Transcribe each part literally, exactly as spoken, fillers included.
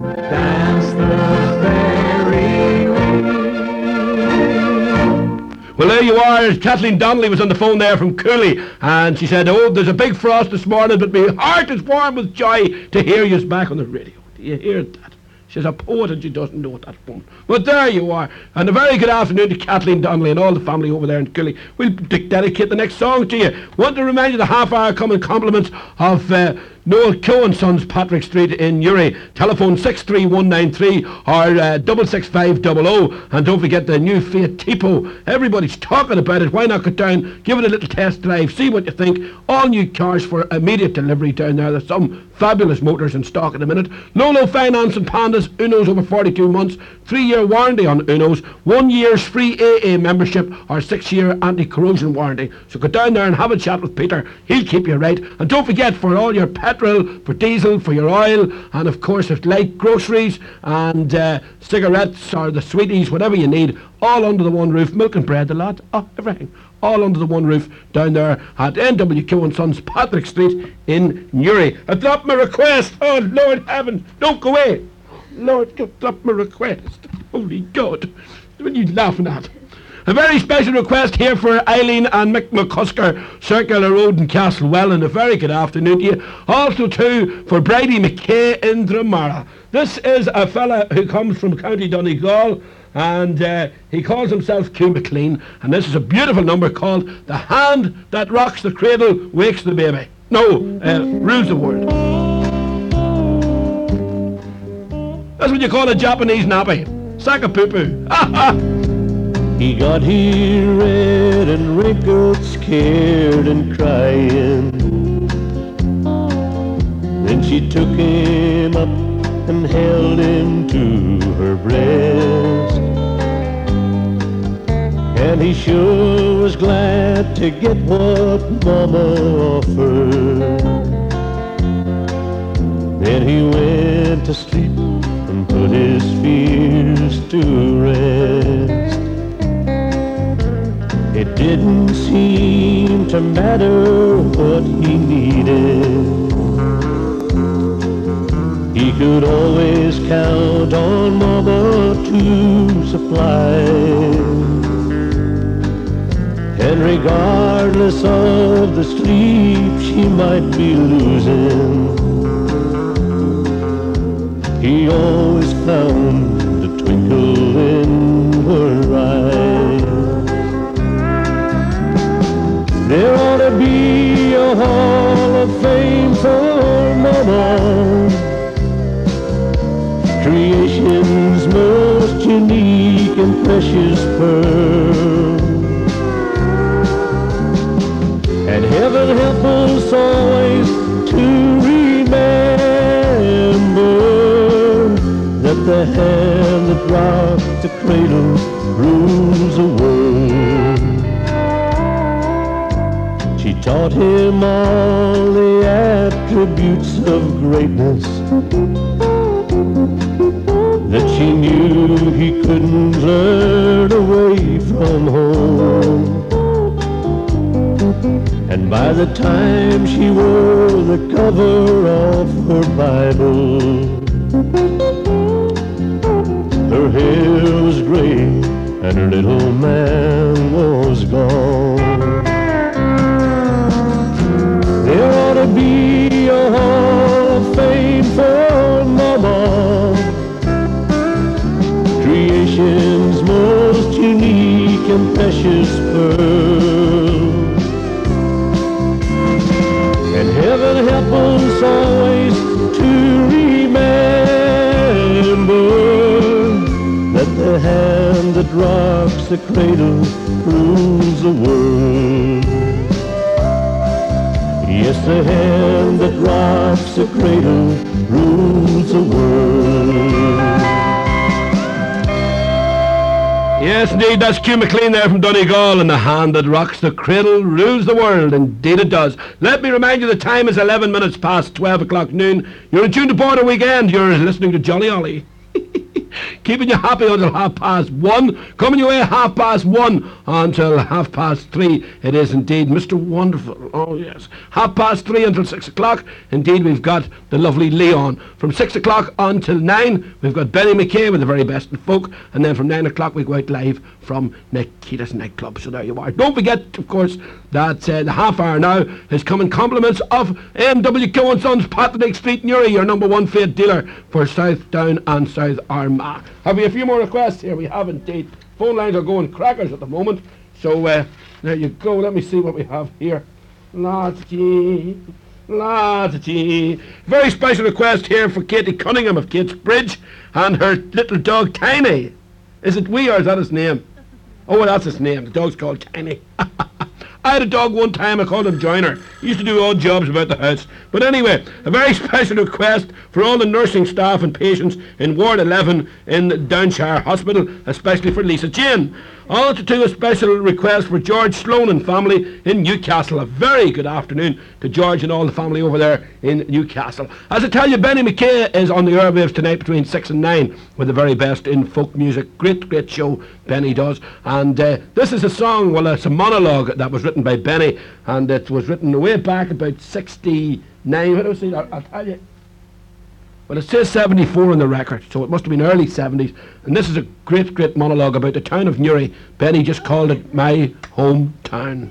dance the fairy ring. Well, there you are. Kathleen Donnelly was on the phone there from Cooley, and she said, oh, there's a big frost this morning, but my heart is warm with joy to hear you back on the radio. Do you hear that? She's a poet and she doesn't know that woman. But there you are. And a very good afternoon to Kathleen Donnelly and all the family over there in Cooley. We'll dedicate the next song to you. Want to remind you the half hour coming compliments of uh, Noel Keogh and Sons, Patrick Street in Newry. Telephone six three one nine three or uh, six six five zero zero. And don't forget the new Fiat Tipo. Everybody's talking about it. Why not go down, give it a little test drive, see what you think. All new cars for immediate delivery down there. There's some fabulous motors in stock at the minute. Lolo Finance and Pandas, Uno's over forty-two months. Three-year warranty on Uno's. One year's free A A membership or six-year anti-corrosion warranty. So go down there and have a chat with Peter. He'll keep you right. And don't forget, for all your petrol, for diesel, for your oil, and of course if light groceries and uh, cigarettes or the sweeties, whatever you need, all under the one roof. Milk and bread, a lot, oh, everything. All under the one roof down there at N W Keogh and Sons, Patrick Street in Newry. I dropped my request. Oh, Lord heaven, don't go away. Lord, you dropped my request. Holy God, what are you laughing at? A very special request here for Eileen and Mick McCusker, Circular Road in Castlewell, and a very good afternoon to you. Also too for Brady McKay in Dromara. This is a fella who comes from County Donegal, and uh, he calls himself Q McLean, and this is a beautiful number called The Hand That Rocks the Cradle Wakes the Baby. No, uh, rules the world. That's what you call a Japanese nappy. Sack of poo-poo. Ha ha! He got here red and wrinkled, scared and crying. Then she took him up and held him to her breast. And he sure was glad to get what Mama offered. Then he went to sleep and put his fears to rest. It didn't seem to matter what he needed. He could always count on Mama to supply. And regardless of the sleep she might be losing, he always found a twinkle in her eyes. There ought to be a hall of fame for Mama, creation's most unique and precious pearl. And heaven help us always to remember that the hand that rocks the cradle rules the world. She taught him all the attributes of greatness that she knew he couldn't learn away from home. And by the time she wore the cover of her Bible, her hair was gray and her little man was gone. There ought to be a hall of fame for Mama, creation's most unique and precious pearl. And heaven help us always to remember that the hand that rocks the cradle rules the world. Yes, the hand that rocks the cradle rules the world. Yes, indeed, that's Q McLean there from Donegal, and the hand that rocks the cradle rules the world. Indeed it does. Let me remind you the time is eleven minutes past twelve o'clock noon. You're in tune to Border Weekend. You're listening to Jolly Ollie. keeping you happy until half past one. Coming your way half past one until half past three. It is indeed Mister Wonderful. Oh, yes. Half past three until six o'clock. Indeed, we've got the lovely Leon. From six o'clock until nine, we've got Benny McKay with the very best in folk. And then from nine o'clock, we go out live from Nikita's nightclub. So there you are. Don't forget, of course, that uh, the half hour now is coming compliments of M W Q and Sons, Patrick Street, Newry, your number one freight dealer for South Down and South Armagh. Have we a few more requests here? We have indeed. Phone lines are going crackers at the moment. So uh, there you go. Let me see what we have here. Lots of tea. Lots of tea. Very special request here for Katie Cunningham of Kate's Bridge and her little dog Tiny. Is it wee or is that his name? Oh, well, that's his name. The dog's called Tiny. I had a dog one time, I called him Joiner. He used to do odd jobs about the house. But anyway, a very special request for all the nursing staff and patients in Ward eleven in Downshire Hospital, especially for Lisa Jane. Also to a special request for George Sloan and family in Newcastle. A very good afternoon to George and all the family over there in Newcastle. As I tell you, Benny McKay is on the airwaves tonight between six and nine with the very best in folk music. Great, great show Benny does. And uh, this is a song, well, it's a monologue that was written by Benny, and it was written way back about sixty-nine. What do I say? I'll, I'll tell you. Well, it says seventy-four on the record, so it must have been early seventies. And this is a great, great monologue about the town of Newry. Benny just called it my hometown.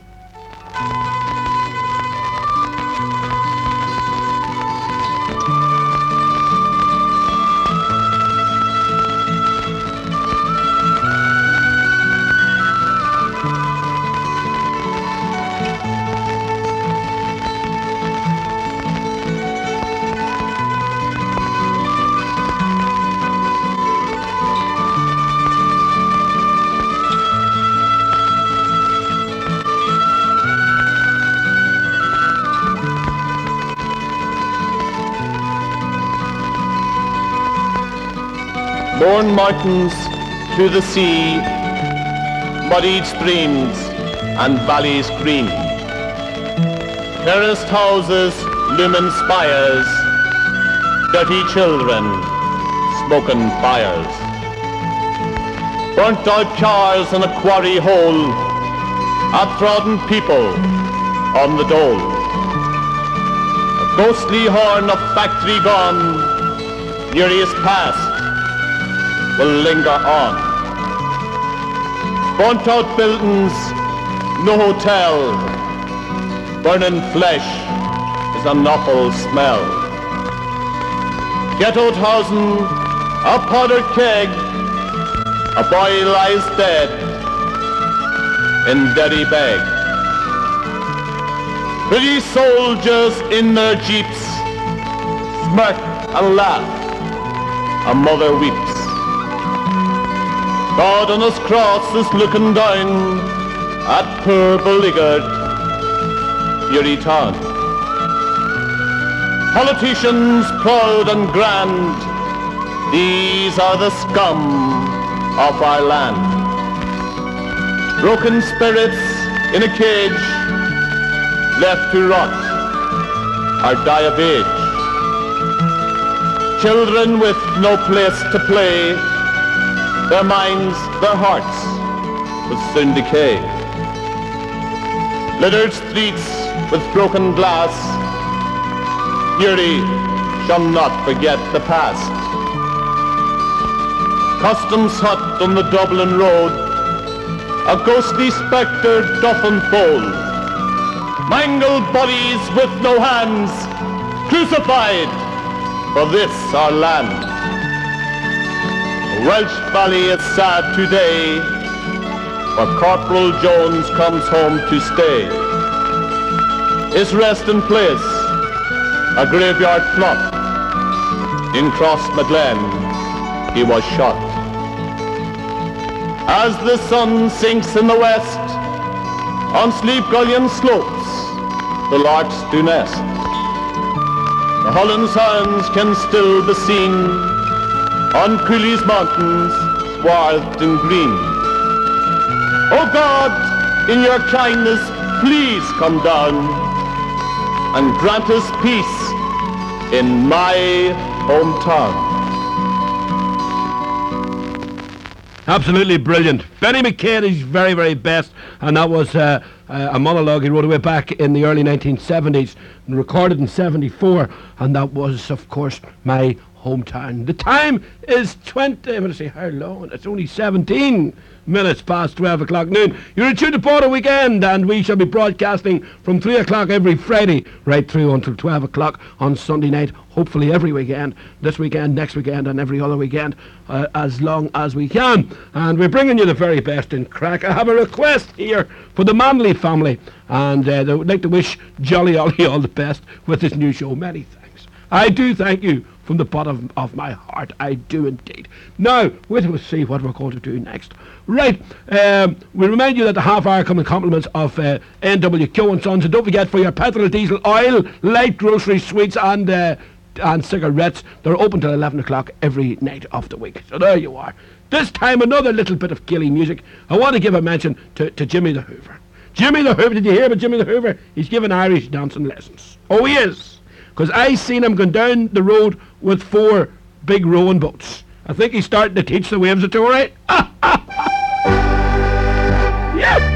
Lorn mountains to the sea, muddied streams and valleys green, terraced houses, lumen spires, dirty children, smoking fires, burnt out cars in a quarry hole, untrodden people on the dole, a ghostly horn of factory gone, nearest past will linger on. Burnt out buildings, no hotel, burning flesh is an awful smell. Ghettoed housing, a powdered keg, a boy lies dead in Derry beg. Pretty soldiers in their jeeps smirk and laugh, a mother weeps. God on his cross is looking down at poor beleaguered Newry town. Politicians proud and grand, these are the scum of our land. Broken spirits in a cage, left to rot or die of age. Children with no place to play, their minds, their hearts will soon decay. Littered streets with broken glass, Newry shall not forget the past. Customs hut on the Dublin road, a ghostly spectre doth unfold. Mangled bodies with no hands, crucified for this our land. Welsh Valley is sad today, where Corporal Jones comes home to stay. His resting place, a graveyard plot. In Crossmaglen, he was shot. As the sun sinks in the west, on Sleep Gullion slopes, the larks do nest. The Holland Sounds can still be seen on Cooley's mountains, swathed in green. Oh God, in your kindness, please come down and grant us peace in my hometown. Absolutely brilliant. Benny McCain is very, very best, and that was uh, uh, a monologue he wrote away back in the early nineteen seventies and recorded in seventy-four, and that was, of course, my hometown. The time is twenty, I'm going to say how long, it's only seventeen minutes past twelve o'clock noon. You're in tune to Porto Weekend, and we shall be broadcasting from three o'clock every Friday right through until twelve o'clock on Sunday night, hopefully every weekend, this weekend, next weekend and every other weekend, uh, as long as we can. And we're bringing you the very best in crack. I have a request here for the Manley family, and uh, they would like to wish Jolly Ollie all the best with this new show. Many thanks. I do thank you from the bottom of my heart. I do indeed. Now, we'll see what we're going to do next. Right, um, we remind you that the half hour come in compliments of uh, N W Q and Sons, and don't forget, for your petrol, diesel, oil, light groceries, sweets and uh, and cigarettes, they're open till eleven o'clock every night of the week. So there you are. This time another little bit of Gilly music. I want to give a mention to, to Jimmy the Hoover. Jimmy the Hoover, did you hear about Jimmy the Hoover? He's giving Irish dancing lessons. Oh, he is. Because I seen him going down the road with four big rowing boats. I think he's starting to teach the waves a tour, right? Yeah!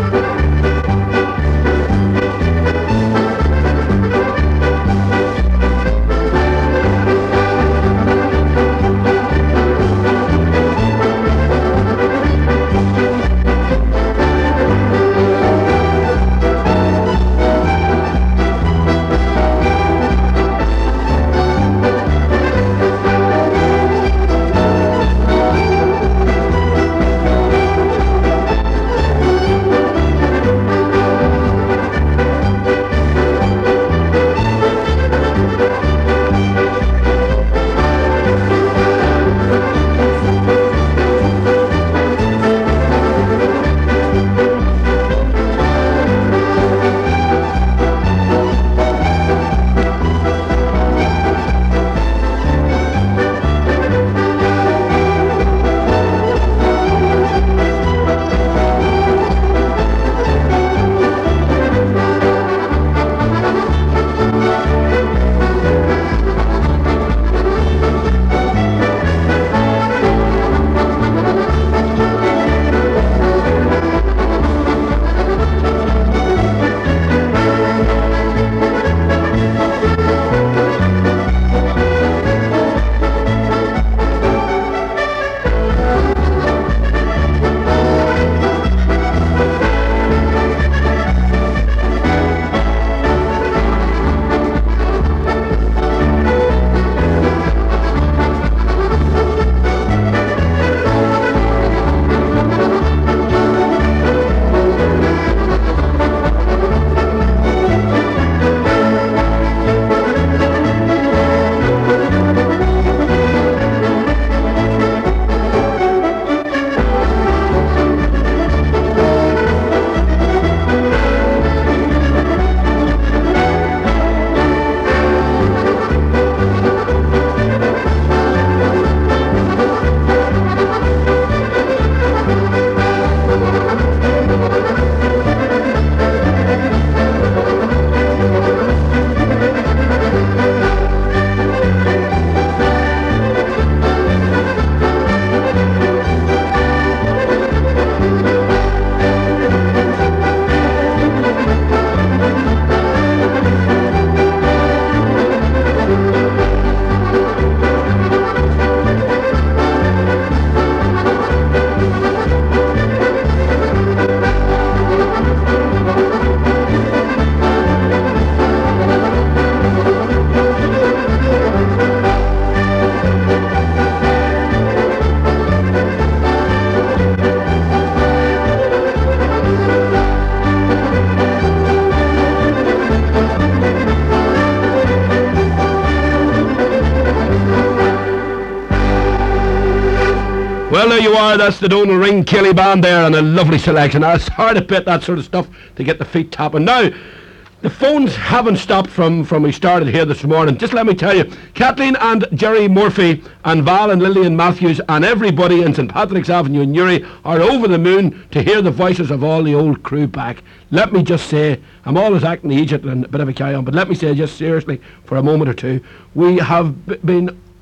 Well, there you are. That's the Donal Ring Kelly band there, and a lovely selection. Now, it's hard to bit that sort of stuff to get the feet tapping. Now, the phones haven't stopped from, from we started here this morning. Just let me tell you, Kathleen and Jerry Murphy and Val and Lillian Matthews and everybody in St Patrick's Avenue in Newry are over the moon to hear the voices of all the old crew back. Let me just say, I'm always acting the Egypt and a bit of a carry on, but let me say just seriously for a moment or two, we have b- been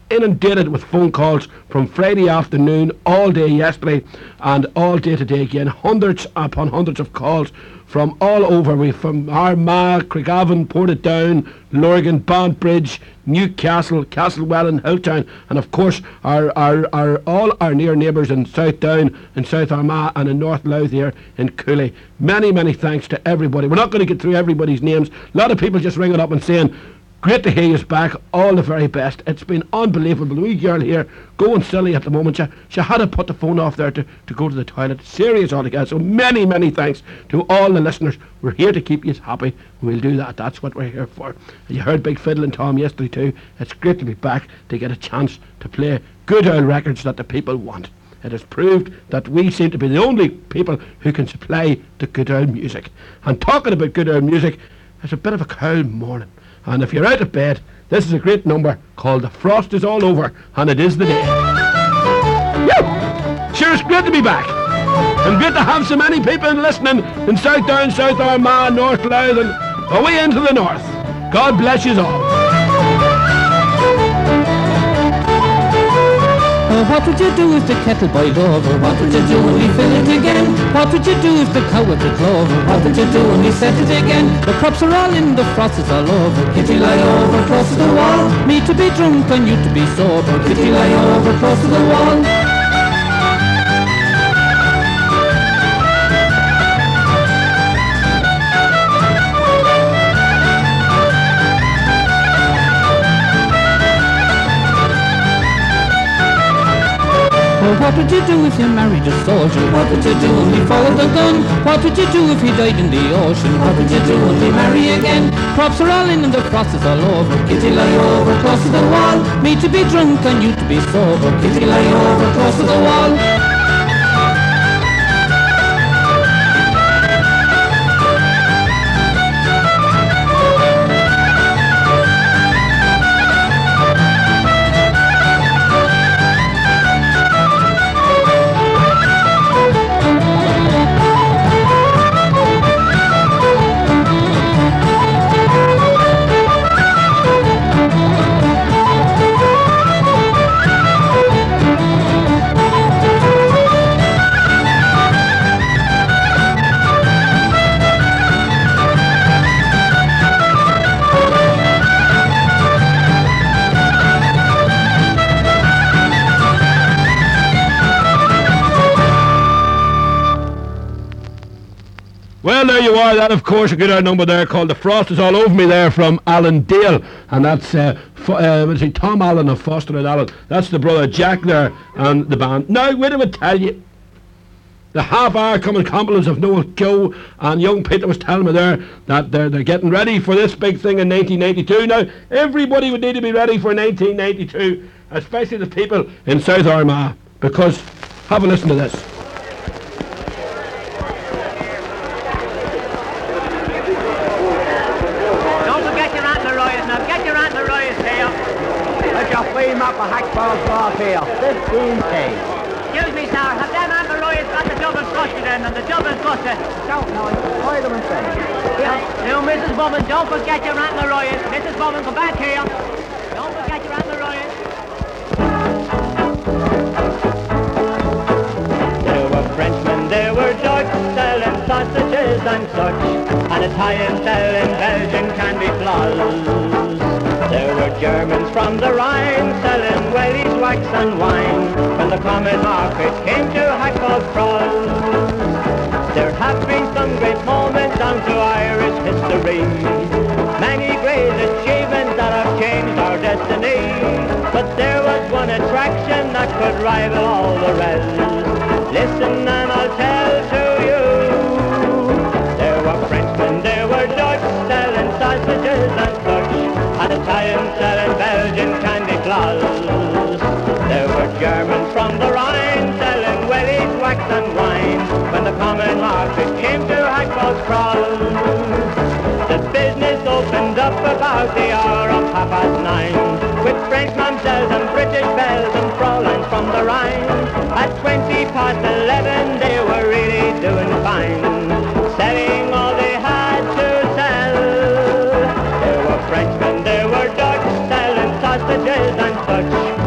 inundated with phone calls from Friday afternoon, all day yesterday, and all day today again. Hundreds upon hundreds of calls from all over. We from Armagh, Craigavon, Portadown, Lurgan, Bondbridge, Newcastle, Castlewell and Hilltown, and of course our, our, our all our near neighbours in South Down, in South Armagh and in North Louth here in Cooley. Many, many thanks to everybody. We're not going to get through everybody's names. A lot of people just ringing up and saying, great to hear you back, all the very best. It's been unbelievable. The wee girl here going silly at the moment. She, she had to put the phone off there to, to go to the toilet. Serious altogether. So many, many thanks to all the listeners. We're here to keep you happy. We'll do that. That's what we're here for. You heard Big Fiddle and Tom yesterday too. It's great to be back to get a chance to play good old records that the people want. It has proved that we seem to be the only people who can supply the good old music. And talking about good old music, it's a bit of a cold morning. And if you're out of bed, this is a great number called The Frost Is All Over, and it is the day. Woo! Sure, it's great to be back. And great to have so many people listening in South Down, South Armagh, North Louth, and away into the north. God bless you all. Oh, what would you do if the kettle boiled over? What would you do when we fill it again? What would you do if the cow were to clover? What would you do when we set it again? The crops are all in, the frost is all over. Kitty lie over close to the wall. Me to be drunk and you to be sober. Kitty lie over close to the wall. Oh, what would you do if you married a soldier? What would you do when we followed the gun? What would you do if he died in the ocean? What would you do when we marry again? Crops are all in and the frost is all over. Kitty lie over close to the wall. Me to be drunk and you to be sober. Kitty lie over close to the wall. Well, there you are. That, of course, a good old number there called The Frost Is All Over Me there from Alan Dale. And that's uh, Fo- uh, what is he, Tom Allen of Foster and Allen. That's the brother Jack there and the band. Now, wait a minute, tell you. The half hour coming compliments of Noel Joe, and young Peter was telling me there that they're, they're getting ready for this big thing in nineteen ninety-two. Now, everybody would need to be ready for nineteen ninety-two, especially the people in South Armagh, because, have a listen to this. Up a hackball ball here, fifteen K. Excuse me, sir, have them Amber Royals got the double crusher then and the double gutter? Don't know, why do I say? Now, Missus Bowman, don't forget your Antler Royals. Missus Bowman, come back here. Don't forget your Antler Royals. There were Frenchmen, there were Dutch, selling sausages and such, and Italians selling Belgian candy floss. There were Germans from the Rhine selling wellies, wax and wine when the common market came to Hackball Cross. There have been some great moments down to Irish history, many great achievements that have changed our destiny, but there was one attraction that could rival all the rest. Listen and I'll tell to you. There were Frenchmen, there were Dutch selling sausages and such, and Italians selling Belgian candy floss. There were Germans from the Rhine selling wellies, wax and wine when the common market came to Hackball's Cross. The business opened up about the hour of half past nine, with French mamsells and British belles and Fräuleins from the Rhine. At twenty past eleven they were really doing fine, selling all they had to sell. There were Frenchmen, there were Dutch, selling sausages and such,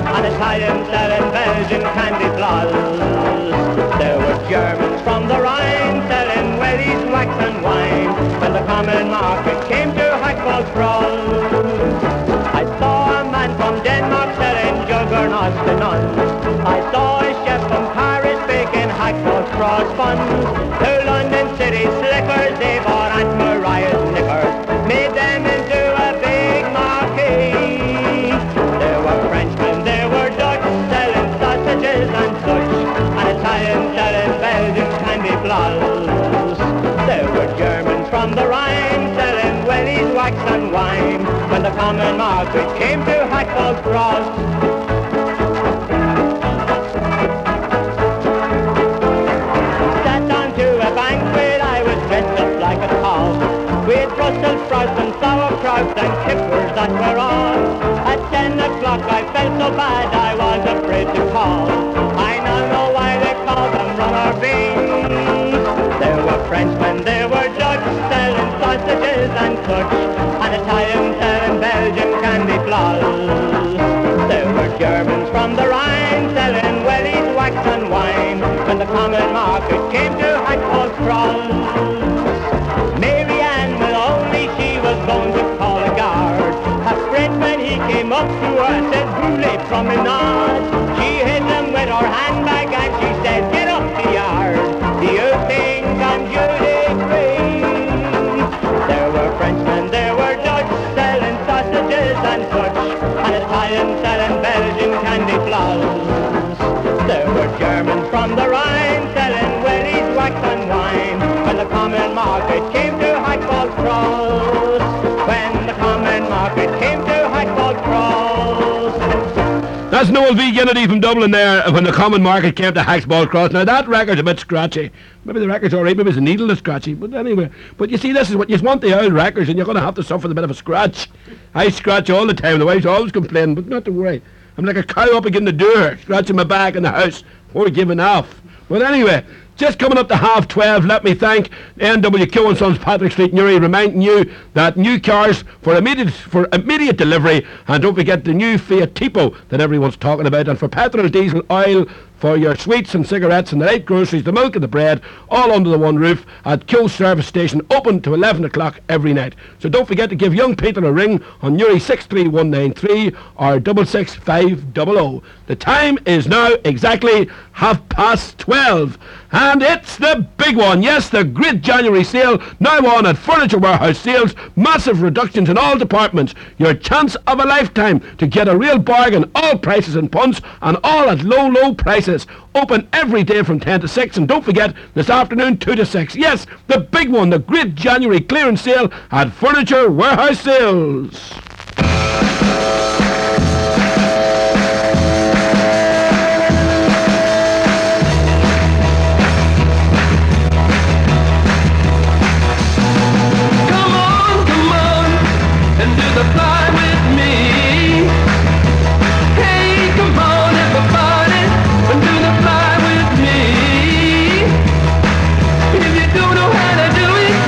Belgian candy floss. There were Germans from the Rhine selling wellies, wax and wine when the common market came to Hackball Cross. I saw a man from Denmark selling juggernauts to nuns. I saw a chef from Paris baking Hackball Cross buns. To London City slickers, they bought Aunt Mariah's knickers, made them into a big marquee. There were Frenchmen, there were Dutch selling sausages and such, and Italians selling Belgian candy floss. There were Germans from the Rhine selling wellies, wax and wine when the common market came to Hackball Cross. With Brussels sprouts and sauerkraut and kippers that were on. At ten o'clock I felt so bad I was afraid to call. I now know why they call them rubber beans. There were Frenchmen, there were Dutch selling sausages and such, and Italians selling Belgian candy floss. There were Germans from the Rhine selling wellies, wax and wine when the common market came to Hackball Cross. Going to call a guard. A Frenchman, he came up to her and said, "Brûlé promenade." She hit him with her handbag and she said, "Get up the yard. Do you think I'm duty free?" There were Frenchmen, there were Dutch selling sausages and such, and Italians selling Belgian candy floss. There were Germans from the Rhine selling wellies, wax and wine when the common market came to Hackball Cross. When the common market came to Hackball Cross. That's Noel V. Kennedy from Dublin there, when the common market came to Hackball Cross. Now that record's a bit scratchy. Maybe the record's alright, maybe it's a needle that's scratchy, but anyway. But you see, this is what you want, the old records, and you're going to have to suffer a bit of a scratch. I scratch all the time, the wife's always complaining, but not to worry. I'm like a cow up against the door, scratching my back in the house, or giving off. But anyway, just coming up to half twelve, let me thank N W Q and Sons Patrick Street, Newry, reminding you that new cars for immediate for immediate delivery, and don't forget the new Fiat Tipo that everyone's talking about, and for petrol, diesel, oil, for your sweets and cigarettes and the light groceries, the milk and the bread, all under the one roof at Q Service Station, open to eleven o'clock every night. So don't forget to give young Peter a ring on Newry six three one nine three or six six five zero zero. The time is now exactly half past twelve. And it's the big one, yes, the great January sale, now on at Furniture Warehouse Sales. Massive reductions in all departments. Your chance of a lifetime to get a real bargain. All prices and punts, and all at low, low prices. Open every day from ten to six, and don't forget, this afternoon two to six. Yes, the big one, the great January clearance sale at Furniture Warehouse Sales.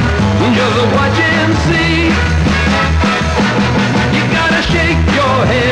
Watch and see. You gotta shake your head.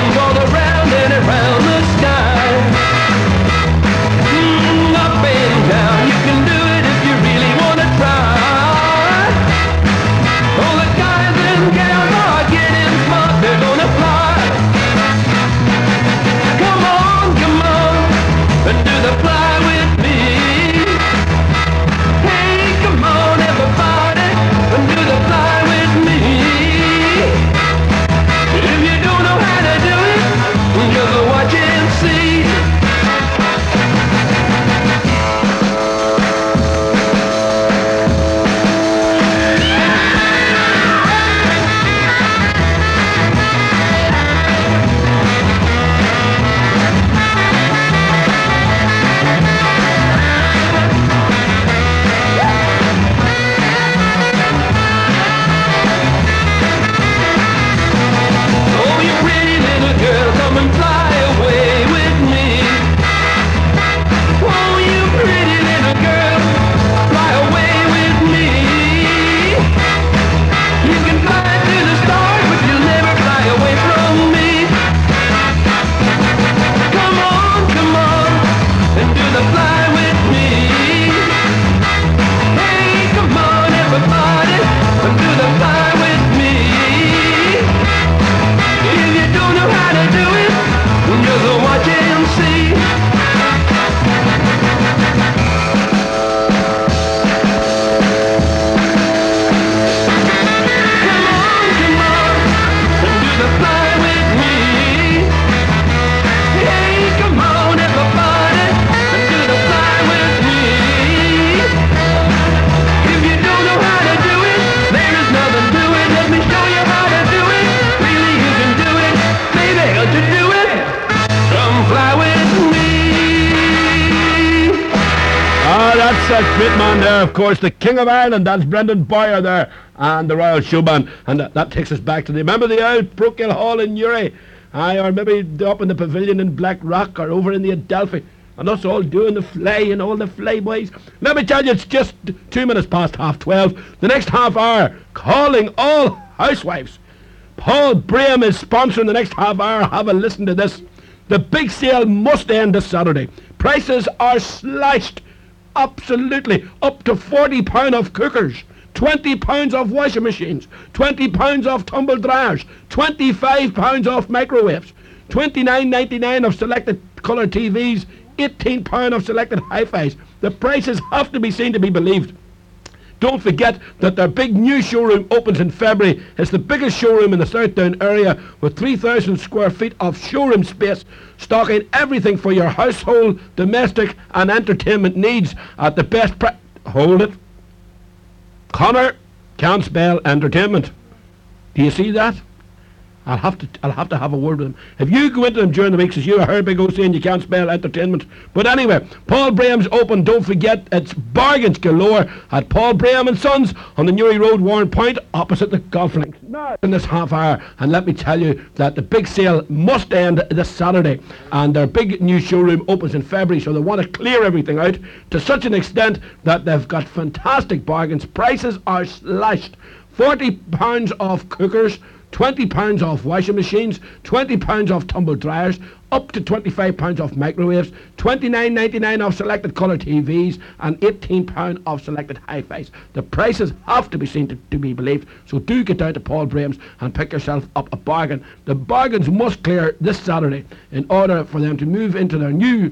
that great man there, of course, the King of Ireland. That's Brendan Boyer there, and the Royal Show Band. And that, that takes us back to the, remember the old Brookhill Hall in Newry? Aye, or maybe up in the pavilion in Blackrock, or over in the Adelphi. And us all doing the flay and all the flay boys. Let me tell you, it's just two minutes past half twelve. The next half hour, calling all housewives. Paul Braham is sponsoring the next half hour. Have a listen to this. The big sale must end this Saturday. Prices are slashed. Absolutely. Up to forty pounds off cookers. twenty pounds off washing machines. twenty pounds off tumble dryers. twenty-five pounds off microwaves. twenty-nine ninety-nine of selected colour T Vs. eighteen pounds of selected hi-fis. The prices have to be seen to be believed. Don't forget that their big new showroom opens in February. It's the biggest showroom in the Southdown area with three thousand square feet of showroom space, stocking everything for your household, domestic and entertainment needs at the best price. Hold it. Connor can't spell entertainment. Do you see that? I'll have to I'll have to have a word with him. If you go into them during the week, says you heard Big O saying you can't spell entertainment. But anyway, Paul Braham's open. Don't forget, it's bargains galore at Paul Braham and Sons on the Newry Road, Warren Point, opposite the golf links. In this half hour, and let me tell you that the big sale must end this Saturday, and their big new showroom opens in February, so they want to clear everything out to such an extent that they've got fantastic bargains. Prices are slashed. forty pounds off cookers, twenty pounds off washing machines, twenty pounds off tumble dryers, up to twenty-five pounds off microwaves, twenty-nine ninety-nine off selected colour T Vs, and eighteen pounds off selected hi-fis. The prices have to be seen to, to be believed, so do get down to Paul Braham's and pick yourself up a bargain. The bargains must clear this Saturday in order for them to move into their new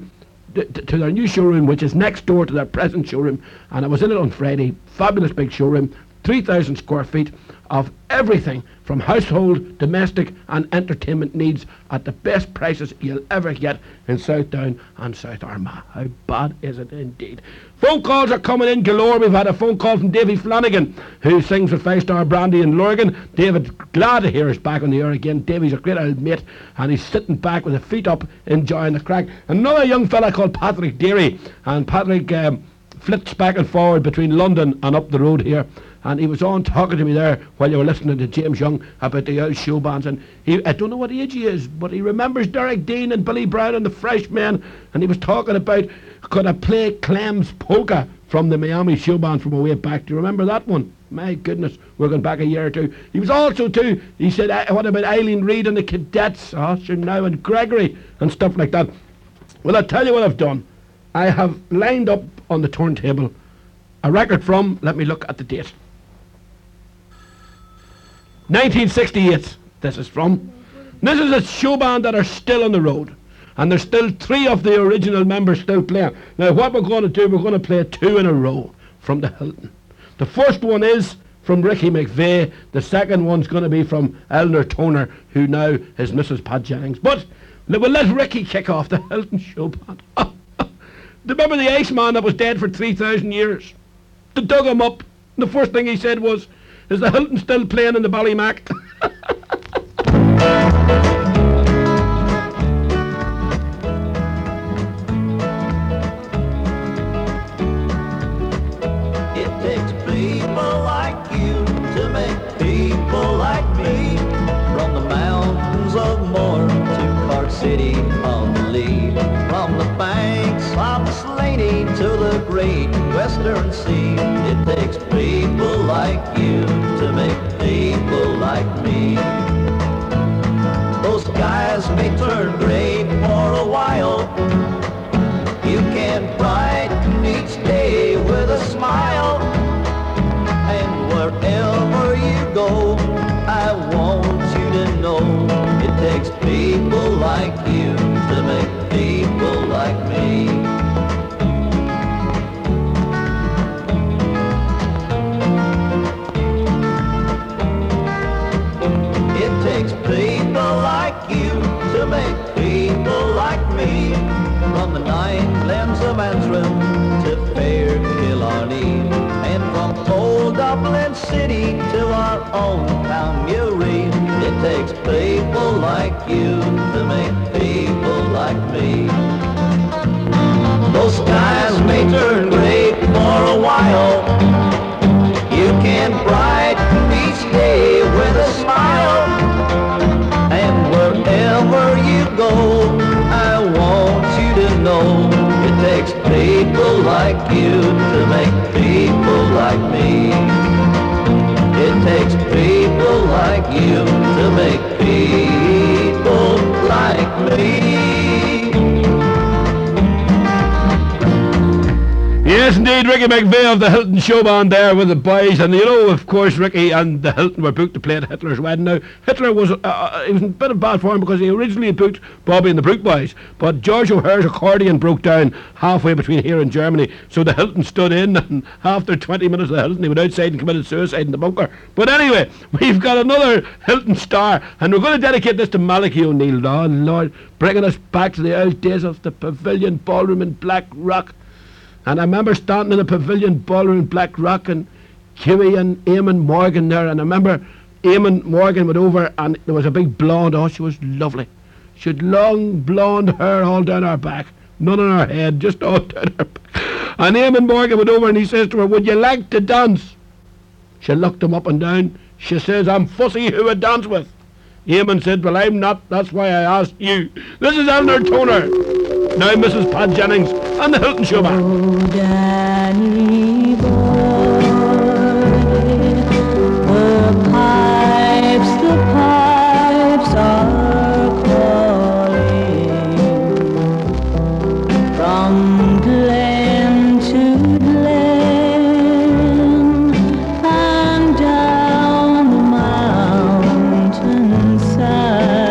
to their new showroom, which is next door to their present showroom. And I was in it on Friday. Fabulous big showroom, three thousand square feet of everything from household, domestic and entertainment needs at the best prices you'll ever get in Southdown and South Armagh. How bad is it indeed? Phone calls are coming in galore. We've had a phone call from Davy Flanagan, who sings with Five Star Brandy in Lurgan. David, glad to hear us back on the air again. Davy's a great old mate, and he's sitting back with his feet up enjoying the crack. Another young fella called Patrick Deary, and Patrick um, flits back and forward between London and up the road here. And he was on talking to me there while you were listening to James Young about the old show bands. And he, I don't know what age he is, but he remembers Derek Dean and Billy Brown and the Freshmen. And he was talking about, could I play Clem's Polka from the Miami show band from a way back? Do you remember that one? My goodness, we're going back a year or two. He was also too, he said, uh, what about Eileen Reid and the Cadets? Oh, sure, now, and Gregory and stuff like that. Well, I'll tell you what I've done. I have lined up on the turntable a record from, let me look at the date. nineteen sixty-eight, this is from. This is a show band that are still on the road. And there's still three of the original members still playing. Now what we're going to do, we're going to play two in a row from the Hilton. The first one is from Ricky McVeigh. The second one's going to be from Eleanor Toner, who now is Missus Pat Jennings. But we'll let Ricky kick off the Hilton show band. Remember the Iceman that was dead for three thousand years? They dug him up. The first thing he said was, is the Hilton still playing in the Ballymac? It takes people like you to make people like me. From the mountains of Mourne to Cork City on the Lee. From the banks of the Slaney to the great Western Sea. It takes people like you to make people like me. Those skies may turn gray for a while. You can brighten each day with a smile. And wherever you go, I want you to know it takes people like you to make people like me. It takes people like you to make people like me. From the nine glens of Antrim to fair Killarney, and from old Dublin City to our own town Newry. It takes people like you to make people like me. Those skies may turn gray for It takes people like you to make people like me. It takes people like you to make people like me. Yes, indeed, Ricky McVeigh of the Hilton Show Band there with the boys, and you know, of course, Ricky and the Hilton were booked to play at Hitler's wedding. Now, Hitler was uh, he was in a bit of bad form because he originally booked Bobby and the Brook Boys, but George O'Hare's accordion broke down halfway between here and Germany, so the Hilton stood in, and after twenty minutes of the Hilton, he went outside and committed suicide in the bunker. But anyway, we've got another Hilton star, and we're going to dedicate this to Malachy O'Neill. Oh, Lord, bringing us back to the old days of the Pavilion Ballroom in Black Rock. And I remember standing in the Pavilion Ballroom in Black Rock and Huey and Eamon Morgan there. And I remember Eamon Morgan went over and there was a big blonde. Oh, she was lovely. She had long blonde hair all down her back. None on her head, just all down her back. And Eamon Morgan went over and he says to her, would you like to dance? She looked him up and down. She says, I'm fussy who I dance with. Eamon said, well, I'm not. That's why I asked you. This is Eleanor Toner. Now Missus Pat Jennings and the Hilton Show Band. Oh, Danny boy, the pipes, the pipes are calling from glen to glen and down the mountainside.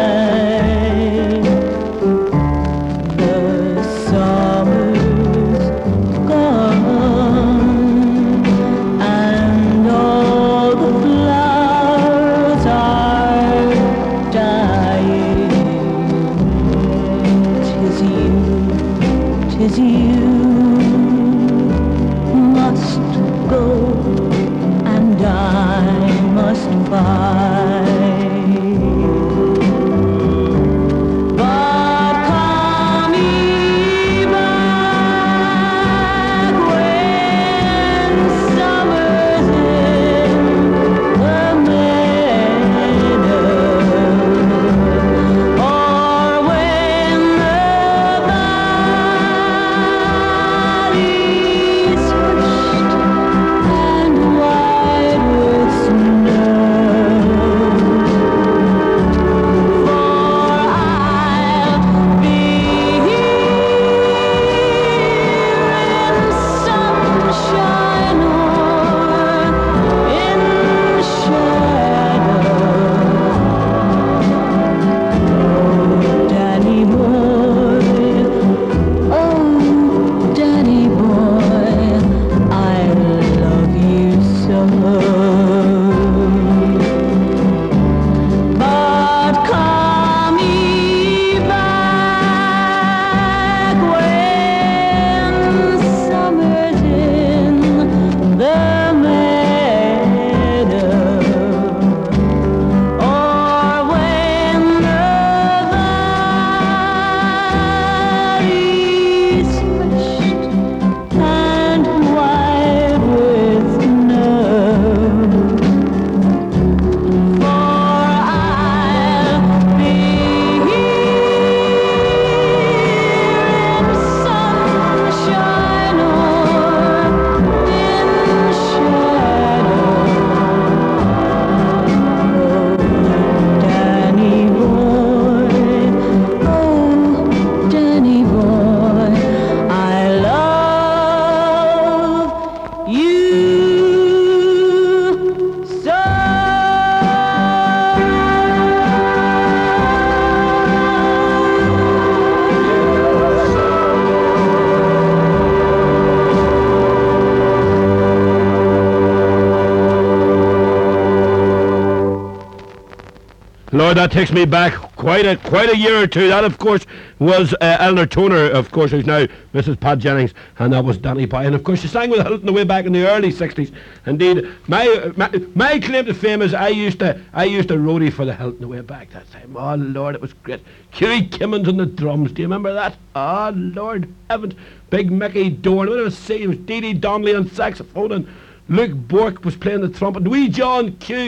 Lord, that takes me back quite a quite a year or two. That, of course, was uh, Eleanor Toner, of course, who's now Missus Pat Jennings, and that was Danny Boy. And, of course, she sang with Hilton way back in the early sixties. Indeed, my, my my claim to fame is I used to I used to roadie for the Hilton way back that time. Oh, Lord, it was great. Huey Kimmins on the drums. Do you remember that? Oh, Lord heavens. Big Mickey Dorn. What did I say? It was Dee Dee Donnelly on saxophone, and Luke Bork was playing the trumpet. Wee John Hughes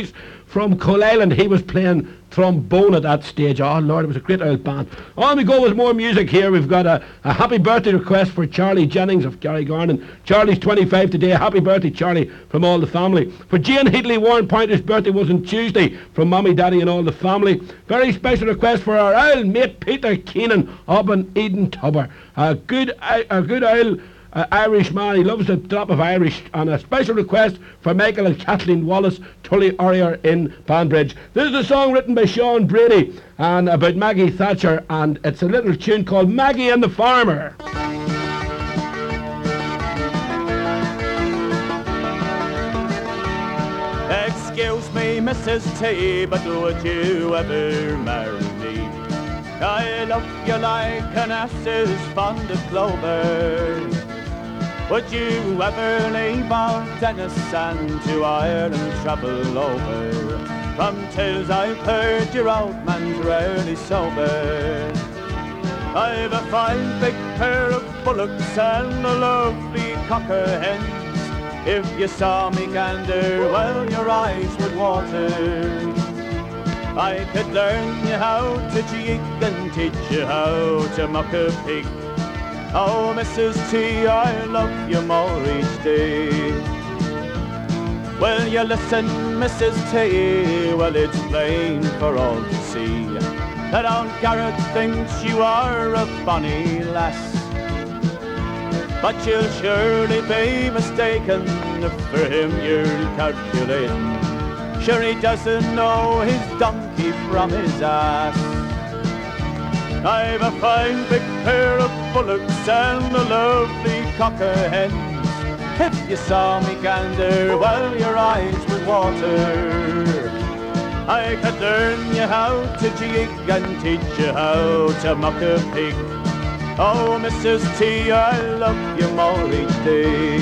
from Coleiland. He was playing trombone at that stage. Oh Lord, it was a great old band. On we go with more music here. We've got a, a happy birthday request for Charlie Jennings of Garrygarden. Charlie's twenty-five today. Happy birthday, Charlie, from all the family. For Jane Heatley Warren Pointer's birthday was on Tuesday, from Mommy, Daddy and all the family. Very special request for our old mate Peter Keenan up in Eden Tubber. A good, a good old Uh, Irish man, he loves the drop of Irish, and a special request for Michael and Kathleen Wallace, Tully Orier in Banbridge. This is a song written by Sean Brady and about Maggie Thatcher, and it's a little tune called Maggie and the Farmer. Excuse me, Missus T, but would you ever marry me? I love you like an ass is fond of clover. Would you ever leave our Dennis and to Ireland travel over? From tales I've heard your old man's rarely sober. I've a fine big pair of bullocks and a lovely cocker hens. If you saw me gander, well your eyes would water. I could learn you how to jig and teach you how to muck a pig. Oh, Missus T, I love you more each day. Well, you listen, Missus T, well, it's plain for all to see that old Garrett thinks you are a bonny lass. But you'll surely be mistaken if for him you're calculating. Sure, he doesn't know his donkey from his ass. I've a fine big pair of bullocks and a lovely cocker hens. If you saw me gander, well, your eyes would water. I could learn you how to jig and teach you how to muck a pig. Oh, Missus T, I love you more each day.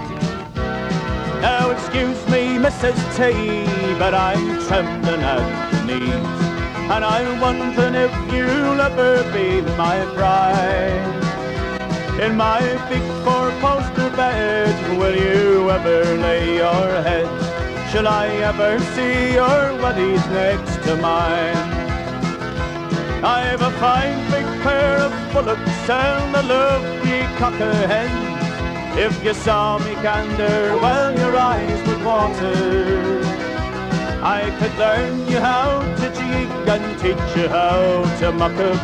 Now excuse me, Missus T, but I'm trembling at the knees, and I'm wondering if you'll ever be my bride. In my big four-poster bed, will you ever lay your head? Shall I ever see your waddies next to mine? I've a fine big pair of bullocks and a lovely cocker hens. If you saw me gander, well, your eyes would water. I could learn you how to jig and teach you how to muck a